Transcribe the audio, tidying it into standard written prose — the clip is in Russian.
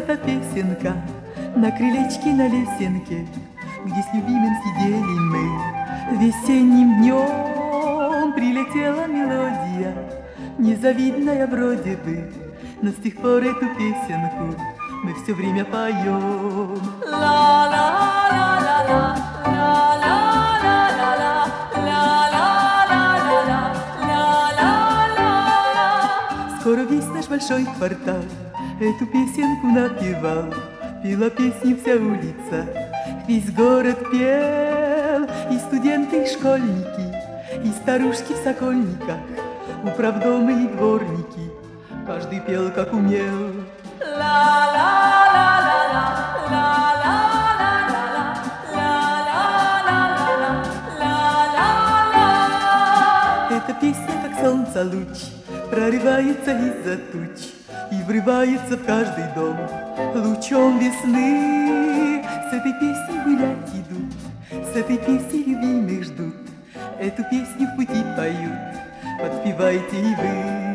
эта песенка на крылечке, на лесенке, где с любимым сидели мы. Весенним днем прилетела мелодия, незавидная вроде бы, но с тех пор эту песенку мы все время поем. Ла-ла-ла-ла-ла, ла-ла-ла-ла-ла, ла-ла-ла-ла-ла, ла-ла-ла. Скоро весь наш большой квартал эту песенку напевал, пела песни вся улица, весь город пел, и студенты, и школьники, и старушки в сокольниках, управдомы и дворники, каждый пел, как умел. Ла-ла-ла-ла-ла, ла-ла-ла-ла-ла, ла-ла-ла-ла-ла, ла-ла-ла. Эта песня, как солнца луч, прорывается из-за туч и врывается в каждый дом лучом весны. С этой песней гулять идут, с этой песней любимых ждут, эту песню в пути поют, подпевайте и вы.